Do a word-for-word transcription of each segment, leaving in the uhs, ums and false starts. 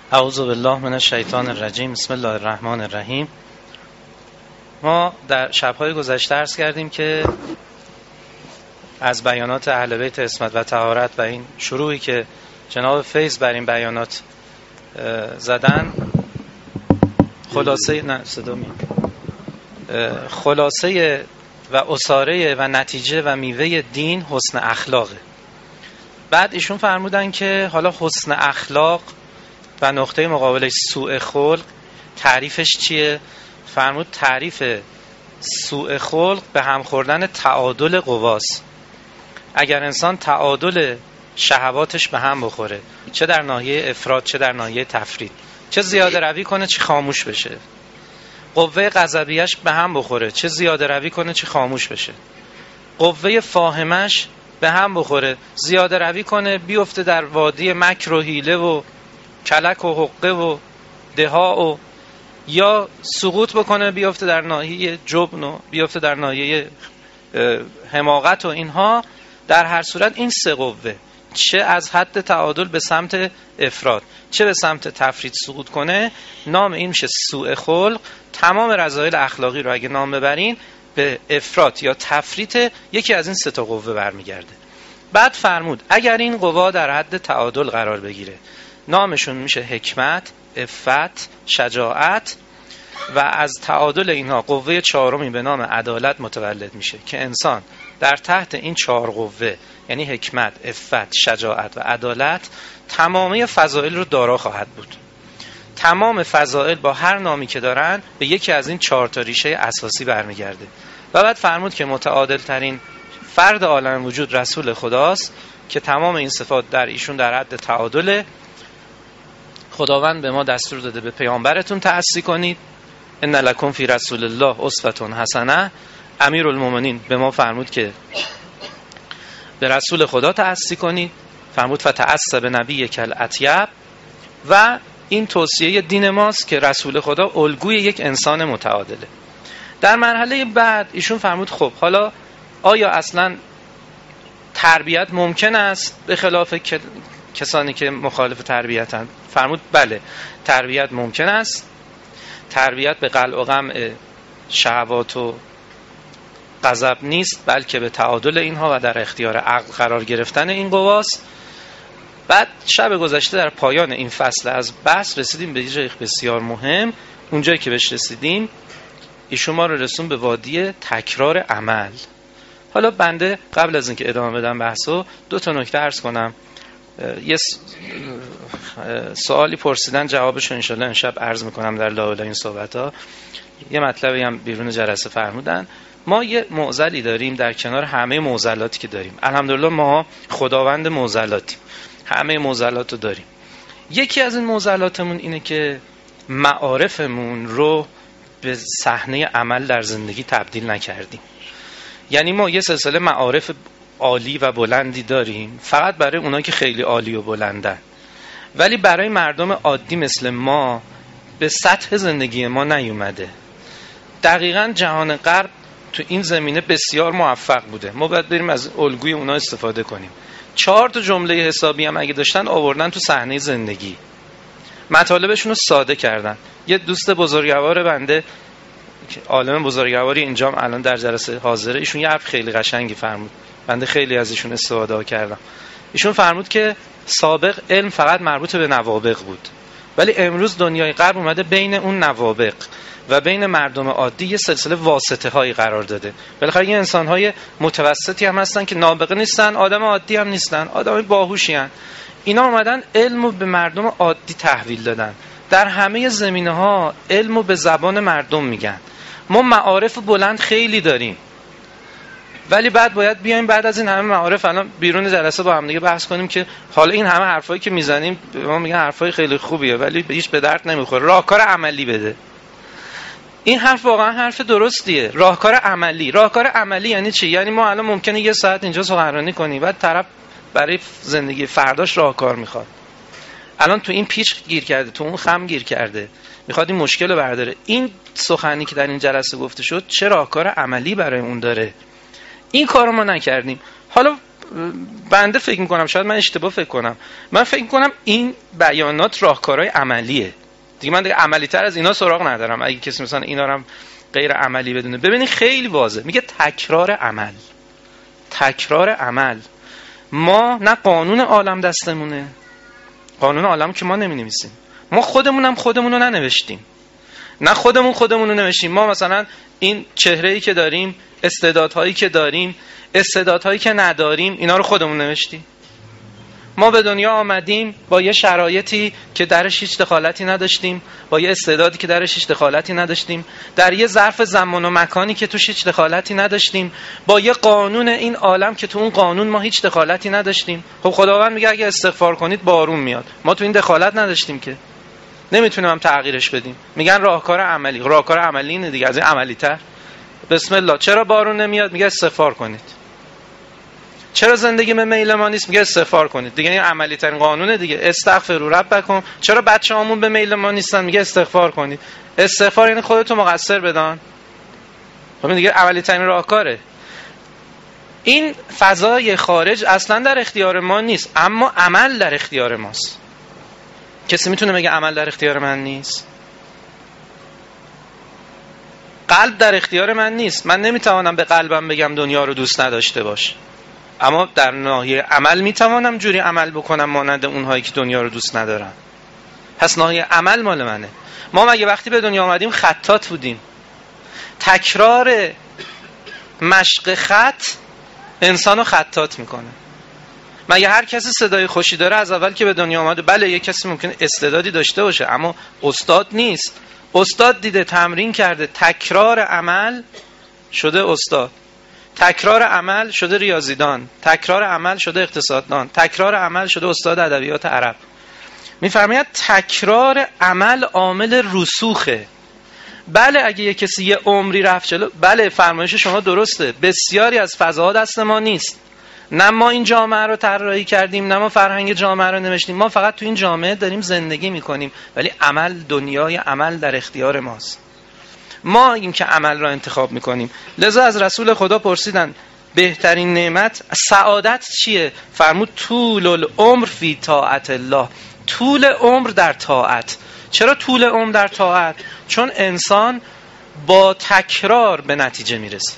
اعوذ بالله من الشیطان الرجیم. بسم الله الرحمن الرحیم. ما در شب‌های گذشته عرض کردیم که از بیانات اهل بیت عصمت و طهارت و این شروعی که جناب فیض بر این بیانات زدن، خلاصه نه صدا می خلاصه و اساره و نتیجه و میوه دین حسن اخلاقه. بعد ایشون فرمودن که حالا حسن اخلاق و نقطه مقابلش سوء خلق تعریفش چیه؟ فرمود تعریف سوء خلق به هم خوردن تعادل قواست. اگر انسان تعادل شهواتش به هم بخوره، چه در ناحیه افراط چه در ناحیه تفرید، چه زیاده روی کنه چه خاموش بشه، قوه غضبیش به هم بخوره، چه زیاده روی کنه چه خاموش بشه، قوه فاهمش به هم بخوره، زیاده روی کنه بیفته در وادی مکر و حیله و کلک و حقه و دها و یا سقوط بکنه بیفته در ناحیه جبن و بیفته در ناحیه حماقت و اینها. در هر صورت این سه قوه چه از حد تعادل به سمت افراد چه به سمت تفرید سقوط کنه، نام این میشه سوء خلق. تمام رذایل اخلاقی رو اگه نام ببرین به افراط یا تفریط یکی از این سه تا قوه برمیگرده. بعد فرمود اگر این قوا در حد تعادل قرار بگیره، نامشون میشه حکمت، عفت، شجاعت و از تعادل اینها قوه چهارمی به نام عدالت متولد میشه که انسان در تحت این چهار قوه یعنی حکمت، عفت، شجاعت و عدالت تمامی فضائل رو دارا خواهد بود. تمام فضائل با هر نامی که دارن به یکی از این چهار تا ریشه اساسی برمیگرده. و بعد فرمود که متعادل ترین فرد عالم وجود رسول خداست که تمام این صفات در ایشون در حد تعادله. خداوند به ما دستور داده به پیامبرتون تأسی کنید، ان لکم فی رسول الله اسوة حسنه. امیرالمومنین به ما فرمود که به رسول خدا تأسی کنید، فرمود فتأس بنبیک الاطیب. و این توصیه دین ماست که رسول خدا الگوی یک انسان متعادله. در مرحله بعد ایشون فرمود خب حالا آیا اصلا تربیت ممکن است به خلاف کسانی که مخالف تربیتند؟ فرمود بله، تربیت ممکن است. تربیت به قلع و قمع شهوات و غضب نیست، بلکه به تعادل اینها و در اختیار عقل قرار گرفتن این قواست. بعد شب گذشته در پایان این فصل از بحث رسیدیم به جای بسیار مهم. اونجایی که بهش رسیدیم ایشون ما رو رسون به وادی تکرار عمل. حالا بنده قبل از اینکه ادامه بدم بحثو دو تا نکته عرض کنم. یه سوالی پرسیدن، جوابشو انشالله امشب عرض میکنم در لااله این صحبت‌ها. یه مطلبی هم بیرون جلسه فرمودن. ما یه معضلی داریم در کنار همه معضلاتی که داریم. الحمدلله ما خداوند معضلاتیم، همه معضلات رو داریم. یکی از این معضلاتمون اینه که معارفمون رو به صحنه عمل در زندگی تبدیل نکردیم. یعنی ما یه سلسله معارف عالی و بلندی داریم فقط برای اونایی که خیلی عالی و بلندن، ولی برای مردم عادی مثل ما به سطح زندگی ما نیومده. دقیقاً جهان غرب تو این زمینه بسیار موفق بوده، ما باید بریم از الگوی اونا استفاده کنیم. چهار تا جمله حسابی هم اگه داشتن آوردن تو صحنه زندگی، مطالبشون رو ساده کردن. یه دوست بزرگوار بنده که عالم بزرگواری اینجام الان در جلسه حاضره، ایشون یه حرف خیلی قشنگی فرمود، بنده خیلی از ایشون استفاده کردم. ایشون فرمود که سابق علم فقط مربوط به نوابغ بود، ولی امروز دنیای غرب اومده بین اون نوابغ و بین مردم عادی یه سلسله واسطه هایی قرار داده. بالاخره یه انسان های متوسطی هم هستن که نابغه نیستن، آدم عادی هم نیستن، آدم باهوشی هستن. اینا اومدن علمو به مردم عادی تحویل دادن. در همه زمینه ها علمو به زبان مردم میگن. ما معارف بلند خیلی داریم، ولی بعد باید بیایم بعد از این همه معارف الان بیرون جلسه با هم دیگه بحث کنیم که حالا این همه حرفایی که میزنیم ما میگن حرفای خیلی خوبیه ولی هیچ به درد نمیخوره، راهکار عملی بده. این حرف واقعا حرف درستیه. راهکار عملی. راهکار عملی یعنی چی؟ یعنی ما الان ممکنه یه ساعت اینجا سخنرانی کنیم، بعد طرف برای زندگی فرداش راهکار میخواد. الان تو این پیچ گیر کرده، تو اون خم گیر کرده، میخواد این مشکل رو برداره. این سخنی که در این جلسه گفته شد چه راهکار عملی برای اون داره؟ این کارو ما نکردیم. حالا بنده فکر میکنم، شاید من اشتباه فکر کنم، من فکر میکنم این بیانات راهکارهای عملیه دیگه. من دیگه عملی تر از اینا سراغ ندارم. اگه کسی مثلا اینا رو هم غیر عملی بدونه، ببینید خیلی واضحه، میگه تکرار عمل. تکرار عمل. ما نه قانون عالم دستمونه، قانون عالم که ما نمی‌نویسیم، ما خودمونم خودمون رو ننوشتیم، نه خودمون خودمون رو نوشتیم. ما مثلا این چهره‌ای که داریم، استعدادهایی که داریم، استعدادهایی که نداریم، اینا رو خودمون نوشتیم. ما به دنیا آمدیم با یه شرایطی که درش هیچ دخالتی نداشتیم، با یه استعدادی که درش هیچ دخالتی نداشتیم، در یه ظرف زمان و مکانی که توش هیچ دخالتی نداشتیم، با یه قانون این عالم که تو اون قانون ما هیچ دخالتی نداشتیم. خب خداوند میگه اگه استغفار کنید بارون میاد. ما تو این دخالت نداشتیم که، نمیتونیم هم تغییرش بدیم. میگن راهکار عملی. راهکار عملی اینه دیگه، از این عملی تر. بسم الله. چرا بارون نمیاد؟ میگه استغفار کنید. چرا زندگی به میل ما نیست؟ میگه استغفار کنید. دیگه این عملی ترین قانونه دیگه. استغفروا ربکم. چرا بچه‌هامون به میل ما نیستن؟ میگه استغفار کنید. استغفار یعنی خودتو مقصر بدان. خب دیگه عملی ترین راهکاره. این فضای خارج اصلا در اختیار ما نیست، اما عمل در اختیار ماست. کسی میتونه بگه عمل در اختیار من نیست؟ قلب در اختیار من نیست. من نمیتوانم به قلبم بگم دنیا رو دوست نداشته باش، اما در ناحیه عمل میتوانم جوری عمل بکنم مانند اونهایی که دنیا رو دوست ندارن. پس ناحیه عمل مال منه. ما مگه وقتی به دنیا آمدیم خطاط بودیم؟ تکرار مشق خط انسانو خطاط میکنه. مگه هر کسی صدای خوشی داره از اول که به دنیا آمده؟ بله یک کسی ممکنه استعدادی داشته باشه اما استاد نیست. استاد دیده، تمرین کرده، تکرار عمل شده استاد، تکرار عمل شده ریاضیدان، تکرار عمل شده اقتصاددان، تکرار عمل شده استاد ادبیات عرب. میفرماید تکرار عمل عامل رسوخه. بله اگه یک کسی یه عمری رفت جلو، بله فرمایش شما درسته، بسیاری از فضاها دست ما نیست. نه ما این جامعه رو طراحی کردیم، نه ما فرهنگ جامعه رو نوشتیم، ما فقط تو این جامعه داریم زندگی میکنیم، ولی عمل، دنیای عمل در اختیار ماست. ما این که عمل را انتخاب میکنیم. لذا از رسول خدا پرسیدن بهترین نعمت سعادت چیه؟ فرمود طول العمر فی طاعت الله. طول عمر در طاعت. چرا طول عمر در طاعت؟ چون انسان با تکرار به نتیجه میرسه.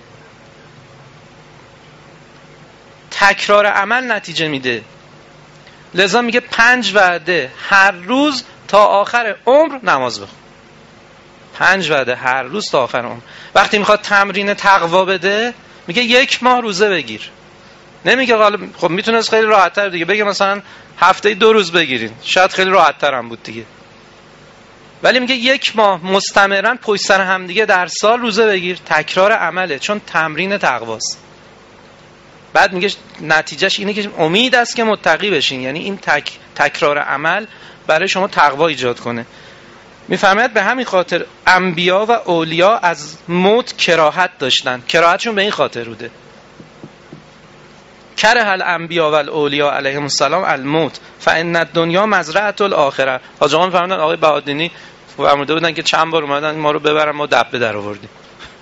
تکرار عمل نتیجه میده. لذا میگه پنج وعده هر روز تا آخر عمر نماز بخون. پنج وعده هر روز تا آخر عمر. وقتی میخواد تمرین تقوا بده میگه یک ماه روزه بگیر. نمیگه خب میتونست خیلی راحت تر دیگه بگه مثلا هفته دو روز بگیرین، شاید خیلی راحت تر هم بود دیگه، ولی میگه یک ماه مستمرا پشت سر هم دیگه در سال روزه بگیر. تکرار عمله، چون تمرین تقواست. بعد میگه نتیجهش اینه که امید است که متقی بشین، یعنی این تک تکرار عمل برای شما تقوا ایجاد کنه. میفرماید به همین خاطر انبیا و اولیا از موت کراهت داشتن. کراهتشون به این خاطر بوده. کره الانبیا و الاولیا علیهم السلام الموت فان الدنیا مزرعه الاخره. حاج آقا میفرمودن آقای بهادینی فرموده بودن که چند بار اومدن ما رو ببرن، ما دبه در آوردیم.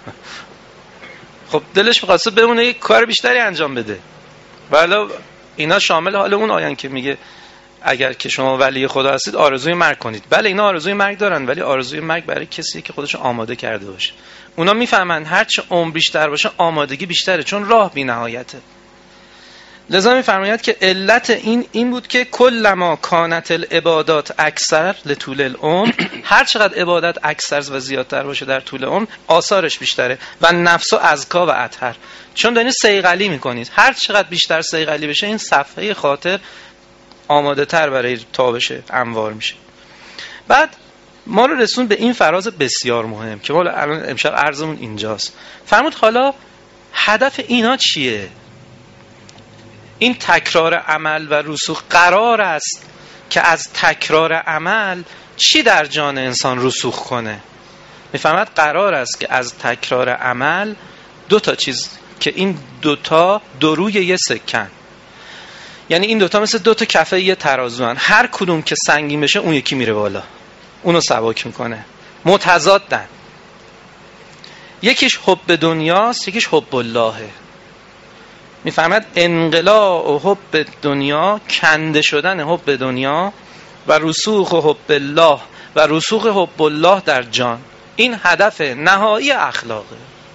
خب دلش می‌خواسته بمونه یک کار بیشتری انجام بده. والا اینا شامل حال اون آیان که میگه اگر که شما ولی خدا هستید آرزوی مرگ کنید. بله اینا آرزوی مرگ دارن، ولی آرزوی مرگ برای کسی که خودش آماده کرده باشه. اونا میفهمن هر چه عمر بیشتر باشه آمادگی بیشتره، چون راه بی‌نهایته. لذا میفرماید که علت این این بود که کلما کانت العبادات اکثر لطول العمر، هر چقدر عبادت اکثر و زیادتر باشه در طول عمر آثارش بیشتره. و نفس و ازکا و اطهر، چون دارین صیقلی میکنید. هر چقدر بیشتر صیقلی بشه این صفحه خاطر آماده تر برای تابش انوار میشه. بعد ما رو رسون به این فراز بسیار مهم که ما الان امشب عرضمون اینجاست. فرمود حالا هدف اینا چیه؟ این تکرار عمل و رسوخ قرار است که از تکرار عمل چی در جان انسان رسوخ کنه؟ میفهمد قرار است که از تکرار عمل دو تا چیز، که این دوتا دو روی یه سکن، یعنی این دوتا مثل دوتا کفه یه ترازو هن. هر کدوم که سنگین بشه اون یکی میره بالا، اونو سبک میکنه. متضادن. یکیش حب دنیاست، یکیش حب اللهه. میفهمد انقلاع حب دنیا، کنده شدن حب دنیا و رسوخ حب الله و رسوخ حب الله در جان، این هدف نهایی اخلاقه.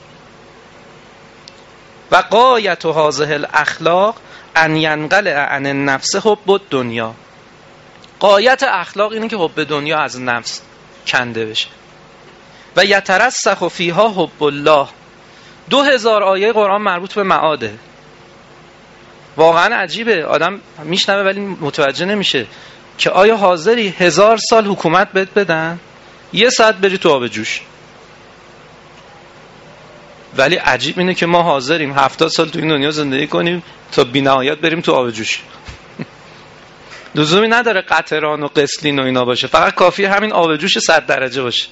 و غایت هذه الاخلاق ان ینقلع عن النفس حب الدنیا. غایت اخلاق اینه که حب دنیا از نفس کنده بشه. و یترسخ فیها حب الله. دو هزار آیه قرآن مربوط به معاده. واقعا عجیبه، آدم میشنوه ولی متوجه نمیشه که آیا حاضری هزار سال حکومت بهت بدن یه ساعت بری تو آب جوش؟ ولی عجیب اینه که ما حاضریم هفتاد سال تو این دنیا زندگی کنیم تا بی نهایت بریم تو آب جوش. لزومی نداره قطران و قسلین و اینا باشه، فقط کافیه همین آب جوش صد درجه باشه.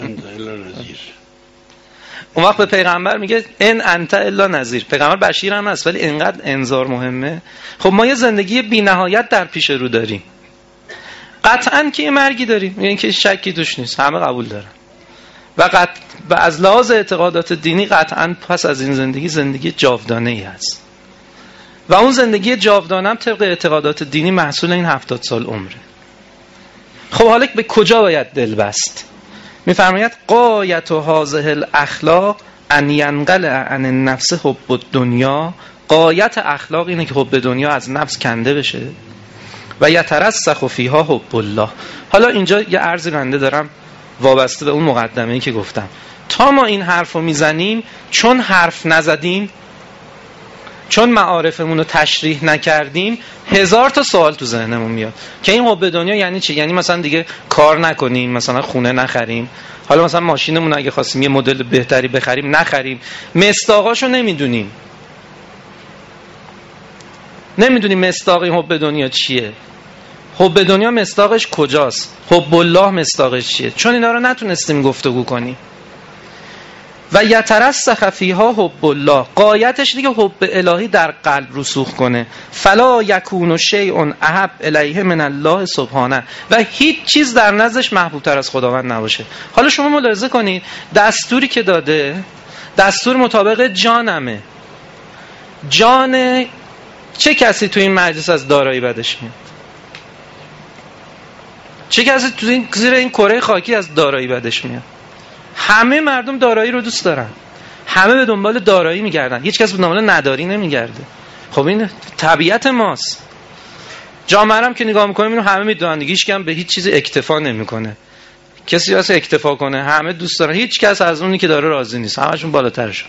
اون وقت به پیغمبر میگه ان انت الا نذیر. پیغمبر بشیر هم هست ولی اینقدر انذار مهمه. خب ما یه زندگی بی نهایت در پیش رو داریم، قطعاً که یه مرگی داریم، یعنی که شکی توش نیست، همه قبول دارن. و قط... و از لحاظ اعتقادات دینی قطعاً پس از این زندگی زندگی جاودانه‌ای هست و اون زندگی جاودانه هم طبق اعتقادات دینی محصول این هفتاد سال عمره. خب حالا به کجا باید دل بست؟ میفرماید غایت هذه الاخلاق ان ینقلع عن النفس حب الدنیا. غایت اخلاق اینه که حب دنیا از نفس کنده بشه و یترسخ فیها حب الله. حالا اینجا یه عرضی بنده دارم وابسته به اون مقدمه‌ای که گفتم. تا ما این حرفو میزنیم، چون حرف نزدیم، چون معارفمون رو تشریح نکردیم، هزار تا سوال تو ذهنمون میاد که این حب دنیا یعنی چی؟ یعنی مثلا دیگه کار نکنیم، مثلا خونه نخریم، حالا مثلا ماشینمون اگه خواستیم یه مدل بهتری بخریم نخریم، مصداقاشو نمیدونیم نمیدونیم مصداق این حب دنیا چیه، حب دنیا مصداقش کجاست، حب الله مصداقش چیه، چون اینا رو نتونستیم گفتگو کنیم. و یترسخ فیها حب الله. غایتش دیگه حب الهی در قلب رسوخ کنه. فلا یکون شیء احب الیه من الله سبحانه. و هیچ چیز در نزدش محبوب تر از خداوند نباشه. حالا شما ملاحظه کنید دستوری که داده دستور مطابق جانمه. جان چه کسی تو این مجلس از دارایی بدش میاد؟ چه کسی تو این زیر این کره خاکی از دارایی بدش میاد؟ همه مردم دارایی رو دوست دارن، همه به دنبال دارایی میگردن، هیچ کس به دنبال نداری نمیگرده. خب این طبیعت ماست. جامعه هم که نگاه میکنیم اینو همه میدونن دیگه، هیچ کس به هیچ چیزی اکتفا نمیکنه. کسی واسه اکتفا کنه، همه دوست دارن، هیچ کس از اونی که داره راضی نیست، همشون بالاترشون.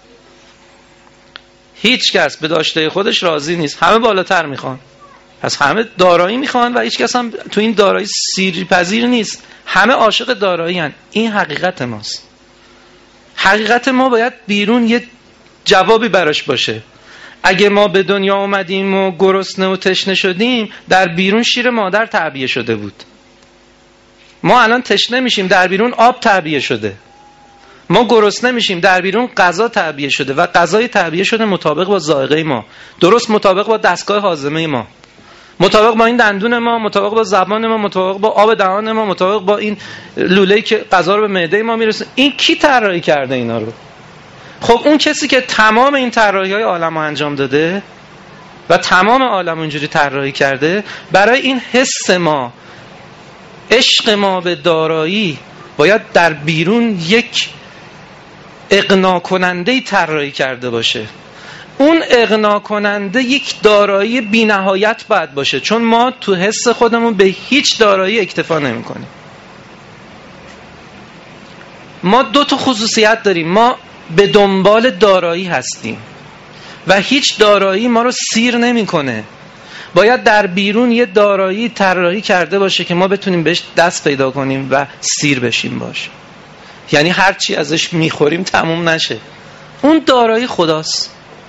هیچ کس به داشته خودش راضی نیست، همه بالاتر میخوان. پس همه دارایی میخوان و هیچ کس هم تو این دارایی سیرپذیر نیست. همه عاشق دارایی هن. این حقیقت ماست. حقیقت ما باید بیرون یه جوابی براش باشه. اگه ما به دنیا اومدیم و گرسنه و تشنه شدیم، در بیرون شیر مادر تعبیه شده بود. ما الان تشنه میشیم، در بیرون آب تعبیه شده. ما گرسنه میشیم، در بیرون غذا تعبیه شده و غذای تعبیه شده مطابق با ذائقه ما، درست مطابق با دستگاه هاضمه ما، مطابق با این دندون ما، مطابق با زبان ما، مطابق با آب دهان ما، مطابق با این لوله‌ای که غذا رو به معده ما میرسه. این کی طراحی کرده اینا رو؟ خب اون کسی که تمام این طراحی‌های عالمو انجام داده و تمام عالم اینجوری طراحی کرده، برای این حس ما، عشق ما به دارایی، باید در بیرون یک اقناع کننده طراحی کرده باشه. اون اقناع کننده یک دارایی بی نهایت باید باشه، چون ما تو حس خودمون به هیچ دارایی اکتفا نمی کنیم. ما دو تا خصوصیت داریم، ما به دنبال دارایی هستیم و هیچ دارایی ما رو سیر نمی کنه. باید در بیرون یه دارایی طراحی کرده باشه که ما بتونیم بهش دست پیدا کنیم و سیر بشیم باشه، یعنی هر چی ازش میخوریم تموم نشه. اون دارایی خداست.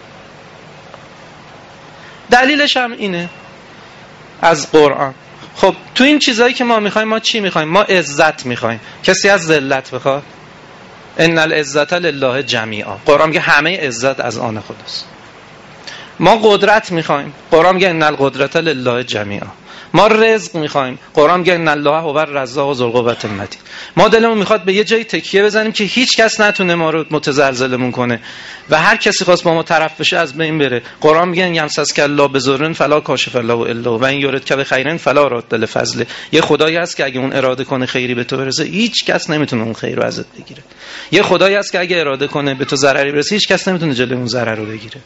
دلیلش هم اینه از قرآن. خب تو این چیزایی که ما میخوایم، ما چی میخوایم؟ ما عزت میخوایم. کسی از ذلت بخواد؟ ان العزت لله جمیعا. قرآن میگه همه عزت از آن خداست. ما قدرت میخوایم. قرآن میگه ان القدرت لله جمیعا. ما رزق میخوایم. قرآن میگه ان الله هو الرزاق ذو القوة المتین. ما دلمون میخواد به یه جای تکیه بزنیم که هیچ کس نتونه ما رو متزلزلمون کنه و هر کسی خواست با ما طرف بشه از بین بره. قرآن میگه یمسسک الله بضر فلا کاشف الله الا و ان یردک بخیر فلا راد لفضله. یه خدایی هست که اگه اون اراده کنه خیری به تو برسه هیچ کس نمیتونه اون خیر رو ازت بگیره. یه خدایی هست که اگه اراده کنه به تو ضرری برسه هیچ کس نمیتونه جلوی اون ضرر رو بگیره.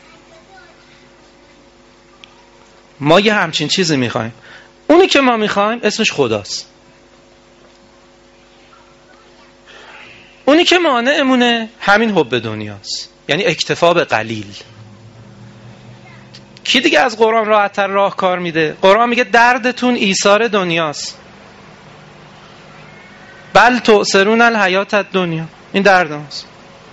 ما یه همچین چیزی میخوایم. اونی که ما میخوایم اسمش خداست. اونی که مانعمونه همین حب دنیاست، یعنی اکتفا به قلیل. کی دیگه از قرآن راحت‌تر راه کار میده؟ قرآن میگه دردتون ایثار دنیاست. بل تؤثرون الحیات الدنیا، این درد ماست.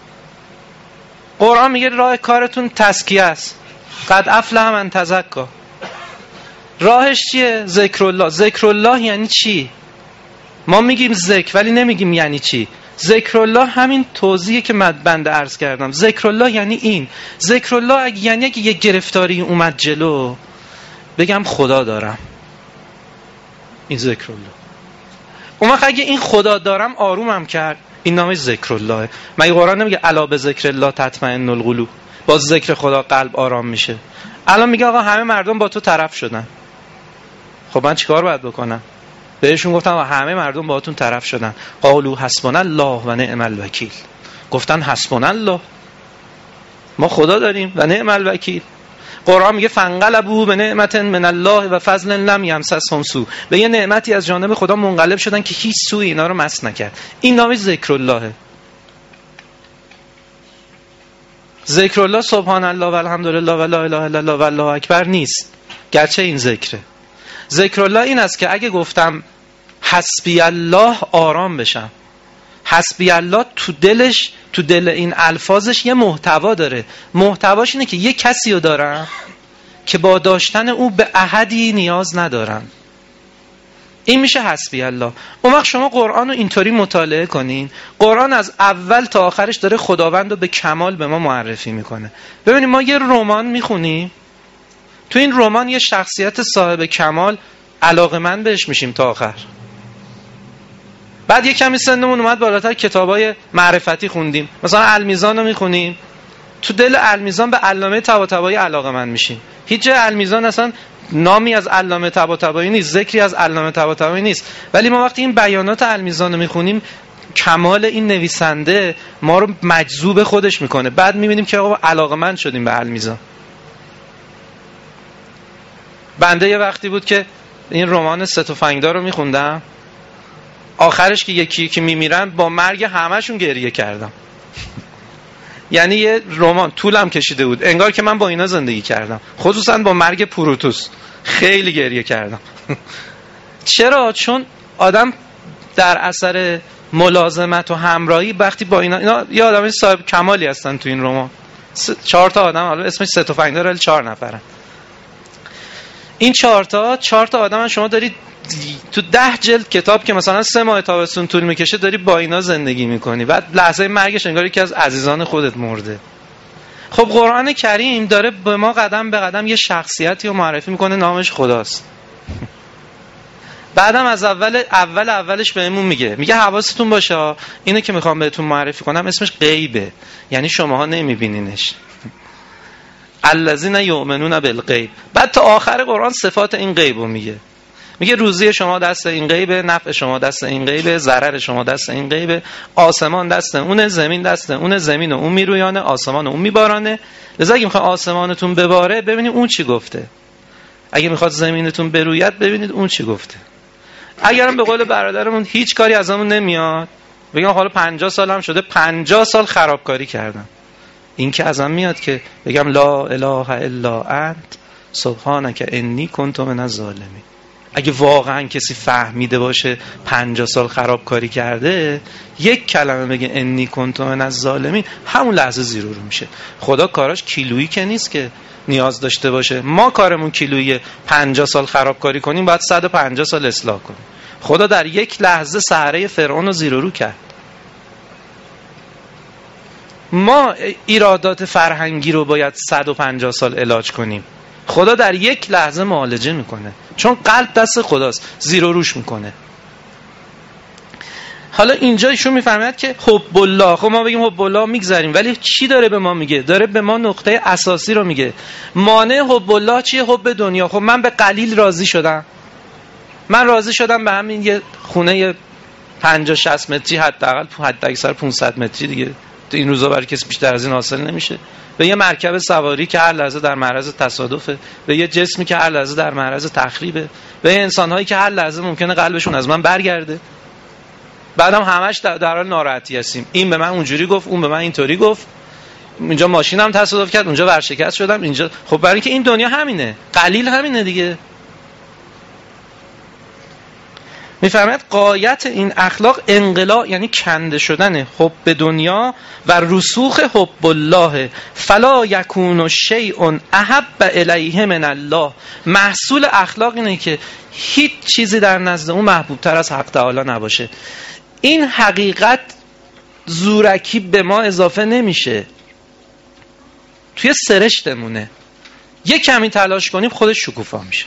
قرآن میگه راه کارتون تزکیه است. قد افلح من تزکی. راهش چیه؟ ذکر الله. ذکر الله یعنی چی؟ ما میگیم ذکر ولی نمیگیم یعنی چی. ذکر الله همین توضیحی که من بنده عرض کردم. ذکر الله یعنی این. ذکر الله یعنی اگه یک گرفتاری اومد جلو بگم خدا دارم، این ذکر الله. اون وقت اگه این خدا دارم آرومم کرد، این نامش ذکر الله. مگه قرآن نمیگه الا بذکر الله تطمئن القلوب؟ با ذکر خدا قلب آرام میشه. الان میگه آقا همه مردم با تو طرف شدن، خب من چیکار باید بکنم؟ بهشون گفتم همه مردم باهاتون طرف شدن. قالوا حسبنا الله و نعم الوکیل. گفتن حسبنا الله، ما خدا داریم و نعم الوکیل. قرآن میگه فانقلبوا بنعمت من الله و فضل لم یمسسهم سوء. به یه نعمتی از جانب خدا منقلب شدن که هیچ سوء اینا رو مس نکرد. این نامش ذکر الله. ذکر الله سبحان الله و الحمدلله و لا اله الا الله و الله اکبر نیست، گرچه این ذکره. ذکر الله این است که اگه گفتم حسبی الله آرام بشم. حسبی الله تو دلش، تو دل این الفاظش یه محتوا داره. محتواش اینه که یه کسی رو دارم که با داشتن او به احدی نیاز ندارم. این میشه حسبی الله. اون وقت شما قرآن رو اینطوری مطالعه کنین، قرآن از اول تا آخرش داره خداوند رو به کمال به ما معرفی میکنه. ببینید ما یه رمان میخونیم، تو این رمان یه شخصیت صاحب کمال علاقه‌مند بهش میشیم تا آخر. بعد یه کمی سنمون اومد بالاتر، کتابای معرفتی خوندیم، مثلا المیزان رو میخونیم، تو دل المیزان به علامه طباطبایی علاقه‌مند میشیم. هیچ جای المیزان اصلا نامی از علامه طباطبایی نیست، ذکری از علامه طباطبایی نیست، ولی ما وقتی این بیانات المیزان رو میخونیم کمال این نویسنده ما رو مجذوب خودش میکنه. بعد میبینیم که آقا علاقه‌مند شدیم به المیزان. بنده یه وقتی بود که این رمان سه تفنگدار رو میخوندم، آخرش که یکی که میمیرن با مرگ همه‌شون گریه کردم. یعنی یه رمان طولم کشیده بود، انگار که من با اینا زندگی کردم، خصوصا با مرگ پروتوس خیلی گریه کردم. چرا؟ چون آدم در اثر ملازمت و همراهی وقتی با اینا, اینا یه آدمی صاحب کمالی هستن تو این رمان، چهار تا آدم، حالا اسمش سه تفنگدار ولی چهار نفرن. این چهار تا چهار تا آدم شما دارید تو ده جلد کتاب که مثلا سه ماه تابستون طول میکشه داری با اینا زندگی میکنی، بعد لحظه مرگش انگار یکی از عزیزان خودت مرده. خب قرآن کریم داره به ما قدم به قدم یه شخصیتی رو معرفی میکنه، نامش خداست. بعدم از اول اول اولش بهمون میگه میگه حواستون باشه اینو که میخوام بهتون معرفی کنم اسمش غیبه، یعنی شماها نمیبینینش. الذین یؤمنون بالغیب. بعد تا آخر قرآن صفات این غیبو میگه. میگه روزی شما دست این غیبه، نفع شما دست این غیبه، ضرر شما دست این غیبه، آسمان دست اونه، زمین دست اونه، زمین و اون میرویانه، آسمان و اون میبارانه. لذا اگه میخواد آسمانتون بباره ببینید اون چی گفته، اگه میخواد زمینتون بروید ببینید اون چی گفته. اگرم به قول برادرمون هیچ کاری ازمون نمیاد، بگم حالا پنجاه سالم شده پنجاه سال خرابکاری کردم، این که ازم میاد که بگم لا اله الا انت سبحانک انی کنت من الظالمین. اگه واقعا کسی فهمیده باشه پنجاه سال خرابکاری کرده، یک کلمه بگه انی کنت من الظالمین، همون لحظه زیرو رو میشه. خدا کاراش کیلویی که نیست که نیاز داشته باشه. ما کارمون کیلویی، پنجاه سال خرابکاری کنیم باید صد و پنجاه سال اصلاح کنیم. خدا در یک لحظه سحره فرعون رو زیرو رو کرد. ما ایرادات فرهنگی رو باید صد و پنجاه سال علاج کنیم. خدا در یک لحظه معالجه میکنه، چون قلب دست خداست، زیر و روش میکنه. حالا اینجا ایشون میفهمد که حب الله، خب ما بگیم حب الله میگذاریم، ولی چی داره به ما میگه؟ داره به ما نقطه اساسی رو میگه. مانع حب الله چیه؟ حب دنیا. خب من به قلیل راضی شدم، من راضی شدم به همین یه خونه پنجاه شصت متری، حداقل حد اکثر پانصد متری دیگه تو این روزا برای کسی بیشتر از این حاصل نمیشه، به یه مرکب سواری که هر لحظه در معرض تصادفه، به یه جسمی که هر لحظه در معرض تخریبه، به یه انسان‌هایی که هر لحظه ممکنه قلبشون از من برگرده. بعدم همش در حال ناراحتی هستیم، این به من اونجوری گفت، اون به من اینطوری گفت، اینجا ماشینم تصادف کرد، اونجا ورشکست شدم، اینجا. خب برای اینکه این دنیا همینه، قلیل همینه دیگه. میفرماید قایت این اخلاق انقلاع، یعنی کنده شدن حب دنیا و رسوخ حب الله. فلا یکون شیء احب الیه من الله. محصول اخلاق اینه که هیچ چیزی در نزد اون محبوب تر از حق تعالی نباشه. این حقیقت زورکی به ما اضافه نمیشه، توی سرشتمونه. یک کمی تلاش کنیم خودش شکوفا میشه.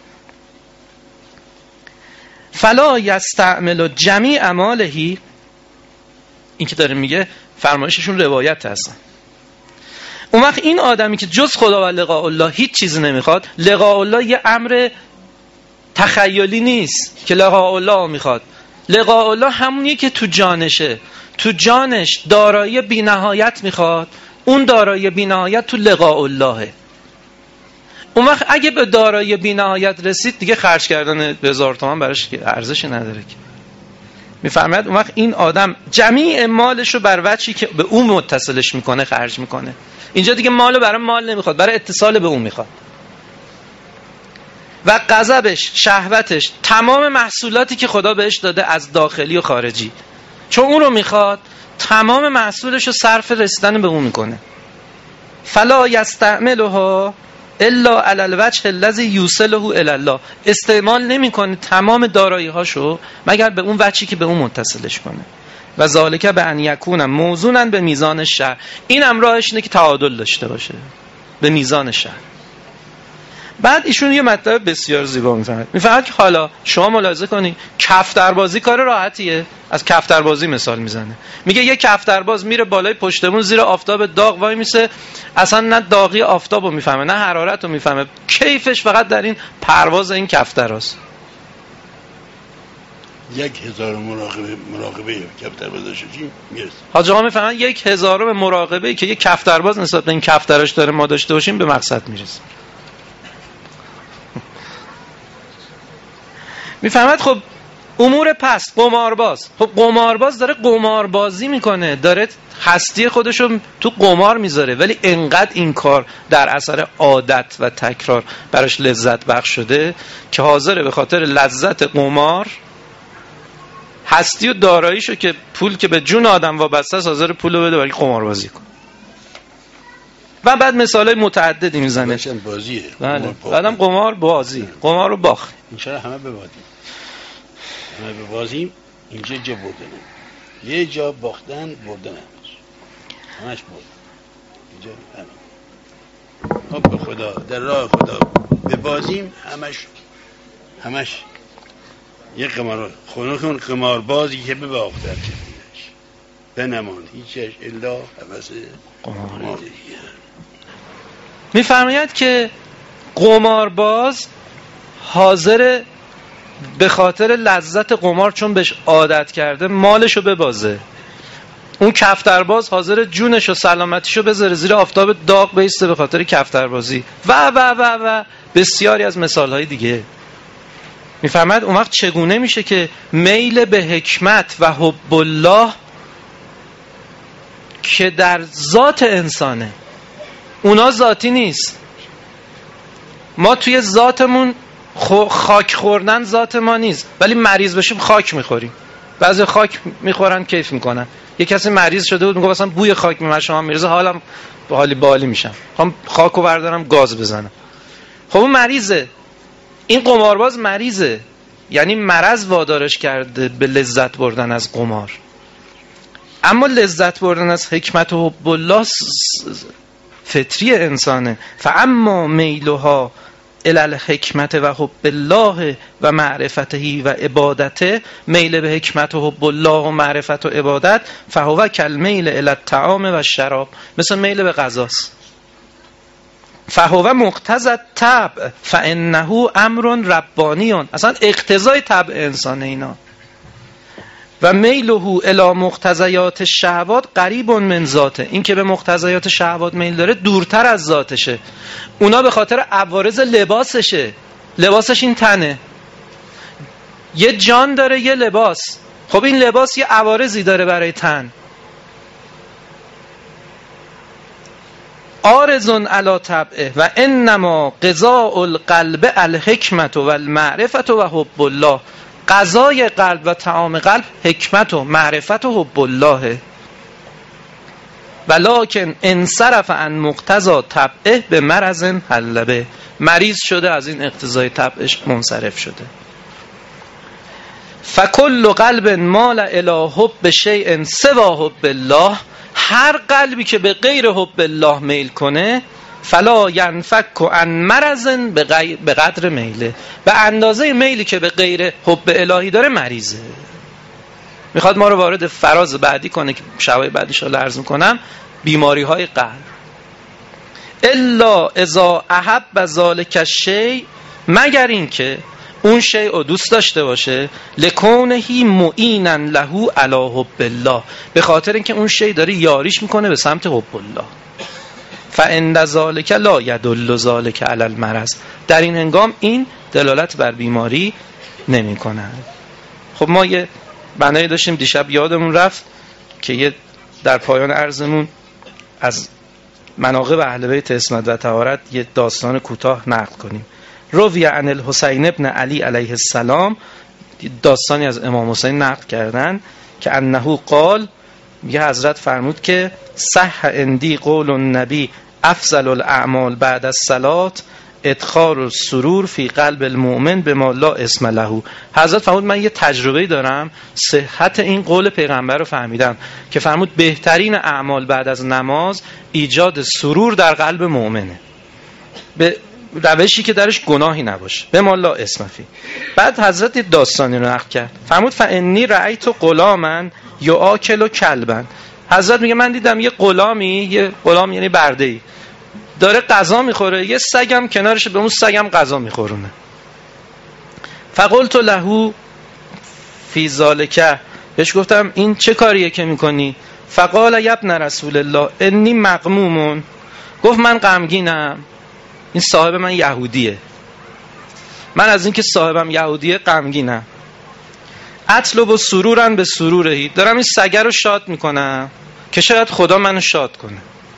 فلا یستعمل جمیع مالهی، این که داره میگه فرمایششون روایت هستن. اون وقت این آدمی که جز خدا و لقاء الله هیچ چیزی نمیخواد، لقاء الله یه امر تخیلی نیست که لقاء الله میخواد. لقاء الله همونیه که تو جانشه، تو جانش دارایی بی نهایت میخواد، اون دارایی بی نهایت تو لقاء اللهه. اون وقت اگه به دارایی بی نهایت رسید دیگه خرج کردن هزار تومان براش که ارزشی نداره که. میفهمید؟ اون وقت این آدم جمیع مالش رو بر وجهی که به اون متصلش میکنه خرج میکنه. اینجا دیگه مالو برای مال نمیخواد، برای اتصال به اون میخواد. و غضبش، شهوتش، تمام محصولاتی که خدا بهش داده از داخلی و خارجی، چون اون رو میخواد، تمام محصولش رو صرف رسیدن به اون میکنه. فلا یستعملها الا علی الوجه الذی یوصله الی الله. استعمال نمیکنه تمام دارایی‌هاشو مگر به اون وجهی که به اون متصلش کنه. و ذالک به ان یکون موزونا به میزان الشرع. این هم راهش اینه که تعادل داشته باشه به میزان شرع. بعد ایشون یه مطلب بسیار زیبا میفهمه. میفهمه که حالا شما ملاحظه کنید کفتربازی کار راحتیه. از کفتربازی مثال میزنه، میگه یه کفترباز میره بالای پشتمون زیر آفتاب داغ وای میسه، اصلا نه داغی آفتابو میفهمه نه حرارتو میفهمه، کیفش فقط در این پرواز این کفتراست. یک هزار مراقبه مراقبه کفتربازش چی میرسه؟ حاج آقا میفهمن یک هزارم مراقبه که یک کفترباز نسبت به این کفتراش داره ما داشته باشیم به مقصد میرسه. میفهمد؟ خب امور پست، قمارباز، خب قمارباز داره قماربازی میکنه، داره هستی خودشو تو قمار میذاره، ولی انقدر این کار در اثر عادت و تکرار براش لذت بخش شده که حاضره به خاطر لذت قمار هستی و داراییشو که پول که به جون آدم وابسته است حاضر پولو بده برای قماربازی کنه. و بعد مثالای متعددی میزنه. بازیه. بله. بعدم قمار بازی، قمار رو باخت. اینجا همه ببازیم. همه ببازیم، اینجا جا بردن. یه جا باختن بردن همش. همش برد. اینجا همه. خب به خدا در راه خدا ببازیم همش همش یه قمار خونه کن قمار بازی که بباخته بنمان هیچش الا حوث قمار. میفرماید که قمارباز حاضر به خاطر لذت قمار چون بهش عادت کرده مالشو ببازه. اون کفترباز حاضر جونش و سلامتیشو بذاره زیر آفتاب داغ بیسته به خاطر کفتربازی و و و و بسیاری از مثالهای دیگه. میفرماید اون وقت چگونه میشه که میل به حکمت و حب الله که در ذات انسانه، اونا ذاتی نیست. ما توی ذاتمون خاک خوردن ذات ما نیست، ولی مریض بشیم خاک میخوریم. بعضی خاک میخورن کیف میکنن. یه کسی مریض شده بود میگه مثلا بوی خاک میاد شما میرزه حالم حالی بالی میشم، میخوام خاکو بردارم گاز بزنم. خب اون مریضه. این قمارباز مریضه، یعنی مرض وادارش کرده به لذت بردن از قمار. اما لذت بردن از حکمت و حب الله فطری انسانه. فاما میلها الی الحکمت و حب الله و معرفته و عبادته، میل به حکمت و حب الله و معرفت و عبادت، فهو کالمیل الی الطعام و الشراب، مثل میل به غذاست. فهو مقتضی الطبع فانه امر ربانی، اصلا اقتضای طبع انسان اینا. و میله الی مقتضیات الشهوات قریب من ذاته، این که به مقتضیات شهوات میل داره دورتر از ذاتشه. اونا به خاطر عوارض لباسشه، لباسش این تنه، یه جان داره یه لباس، خب این لباس یه عوارضی داره برای تن. آرزون علی طبعه و انما قضاء القلب الحکمت و المعرفت و حب الله، قضای قلب و طعام قلب حکمت و معرفت و حب الله. ولکن انصرف عن مقتضا طبعه به مرض حلبه، مریض شده از این اقتضای طبعش منصرف شده. فکل قلب مال الی حب شیء سوى حب الله، هر قلبی که به غیر حب الله میل کنه، فلا ینفک عن مرض به قدر میله، به اندازه میلی که به غیر حب الهی داره مریضه. میخواد ما رو وارد فراز بعدی کنه که شبای بعدیش رو عرض میکنم، بیماری های قلب. الا اذا احب ذلک الشیء، مگر این که اون شیء رو دوست داشته باشه، لکونه معینا له علی حب الله، به خاطر اینکه اون شیء داره یاریش میکنه به سمت حب الله. فعند ذلک لا یدل ذلک علی المرض، در این هنگام این دلالت بر بیماری نمی کند. خب ما یه بنایی داشتیم دیشب یادمون رفت که یه در پایان عرضمون از مناقب اهل بیت عصمت و طهارت یه داستان کوتاه نقل کنیم. روی عن الحسین ابن علی علیه السلام، داستانی از امام حسین نقل کردن که انه قال، میگه حضرت فرمود که صح اندی قول النبی افضل الاعمال بعد الصلاة ادخال السرور فی قلب المؤمن بما لا اسم له. حضرت فرمود من یه تجربه دارم، صحت این قول پیغمبر رو فهمیدم که فرمود بهترین اعمال بعد از نماز ایجاد سرور در قلب مؤمنه، به روشی که درش گناهی نباشه، به ما لا اسم فی. بعد حضرت داستانی رو نقل کرد، فرمود فانی رأیت غلاما یآکل کلبا. حضرت میگه من دیدم یه غلامی، یه غلام یعنی برده‌ای، داره غذا میخوره، یه سگم کنارش به اون سگم غذا میخورونه. فقلت له فی ذلک، بهش گفتم این چه کاریه که میکنی؟ فقال یا ابن رسول الله انی مغموم، گفت من غمگینم، این صاحب من یهودیه، من از اینکه صاحبم یهودیه غمگینم. اطلب و سرورن به سرورهی، دارم این سگه رو شاد میکنم که شاید خدا منو شاد کنه.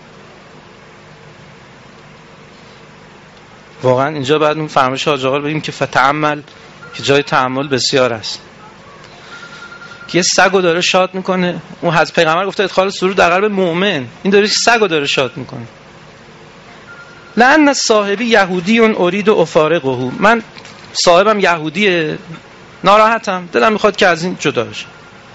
واقعا اینجا بعد اون فرمایش حاج آقا رو بگیم که فتعمل، که جای تعامل بسیار است، که یه سگو داره شاد میکنه. اون حضرت پیغمبر گفته ادخال سرور در قلب مؤمن، این داره سگو داره شاد میکنه. لأن صاحبی یهودی اون ارید و افارقه، من صاحبم یهودیه، ناراحتم، دلم میخواد که از این جدا بشه.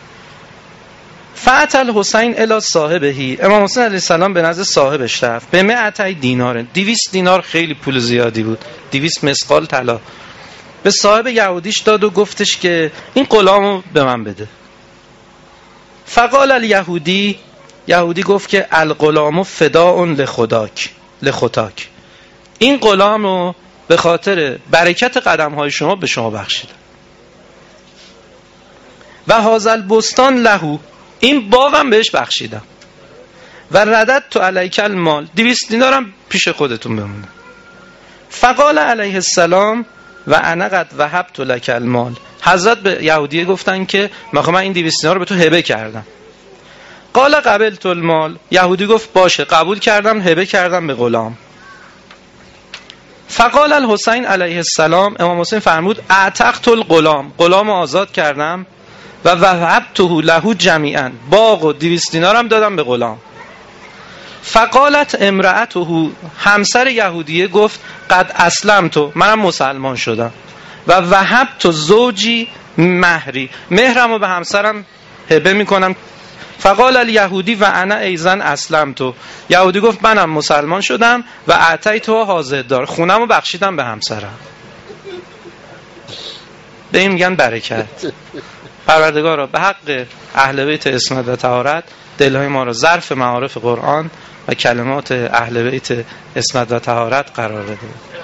فأتی الحسین الی صاحبه، امام حسین علیه السلام به نزد صاحبش رفت، به مئتی دینار، دویست دینار خیلی پول زیادی بود، دویست مثقال طلا. به صاحب یهودیش داد و گفتش که این غلامو به من بده. فقال الیهودی، یهودی گفت که الغلام فداء لخداک لخطاک، این غلام رو به خاطر برکت قدم های شما به شما بخشیدم. و هذا البستان له، این باغم بهش بخشیدم. و ردت تو علیک المال، دویست دینارم پیش خودتون بمونه. فقال علیه السلام و انا قد وهبت لک المال، حضرت به یهودی گفتن که من این دویست دینار رو به تو هبه کردم. قال قبلت المال، یهودی گفت باشه قبول کردم، هبه کردم به غلام. فقال الحسین علیه السلام، امام حسین فرمود اعتقت الغلام، غلام آزاد کردم، و وهبته له جمیعا، باغ و دویست دینارم دادم به غلام. فقالت امرأته، همسر یهودیه گفت قد اسلمت، منم مسلمان شدم. و وهبت زوجی مهری، مهرمو به همسرم هبه میکنم فقال الیهودی و انا ایزن اسلمتو، یهودی گفت منم مسلمان شدم و اعطیتو حاضر دار، خونمو بخشیدم به همسرم. به این میگن برکت. پروردگارا به حق اهل بیت عصمت و طهارت دلهای ما را ظرف معارف قرآن و کلمات اهل بیت عصمت و طهارت قرار بده.